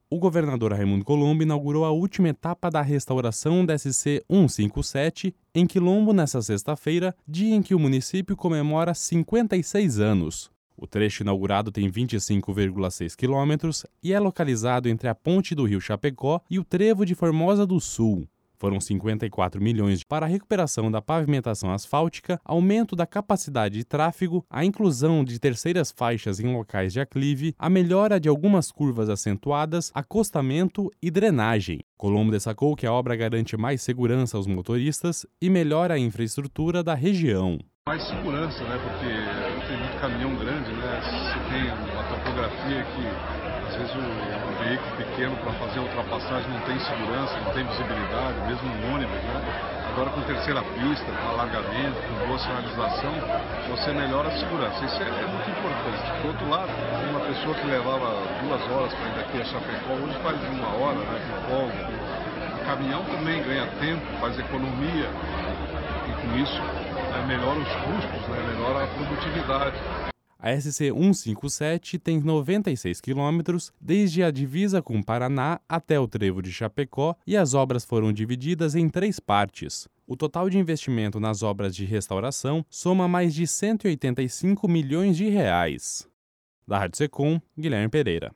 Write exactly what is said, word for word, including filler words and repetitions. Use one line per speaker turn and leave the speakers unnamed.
O governador Raimundo Colombo inaugurou a última etapa da restauração da S C cento e cinquenta e sete em Quilombo nesta sexta-feira, dia em que o município comemora cinquenta e seis anos. O trecho inaugurado tem vinte e cinco vírgula seis quilômetros e é localizado entre a ponte do rio Chapecó e o trevo de Formosa do Sul. Foram cinquenta e quatro milhões para a recuperação da pavimentação asfáltica, aumento da capacidade de tráfego, a inclusão de terceiras faixas em locais de aclive, a melhora de algumas curvas acentuadas, acostamento e drenagem. Colombo destacou que a obra garante mais segurança aos motoristas e melhora a infraestrutura da região.
Mais segurança, né? Porque tem muito caminhão grande, né? Você tem uma topografia que às vezes o, o veículo pequeno para fazer a ultrapassagem não tem segurança, não tem visibilidade, mesmo um ônibus, né? Agora com terceira pista, com alargamento, com boa sinalização, você melhora a segurança. Isso é, é muito importante. Por outro lado, uma pessoa que levava duas horas para ir daqui a Chapecó, hoje faz uma hora, né? Com folga. O caminhão também ganha tempo, faz economia e com isso né, melhora os custos, né? Melhora a produtividade.
A S C cento e cinquenta e sete tem noventa e seis quilômetros, desde a divisa com o Paraná até o trevo de Chapecó, e as obras foram divididas em três partes. O total de investimento nas obras de restauração soma mais de cento e oitenta e cinco milhões de reais. Da Rádio Secom, Guilherme Pereira.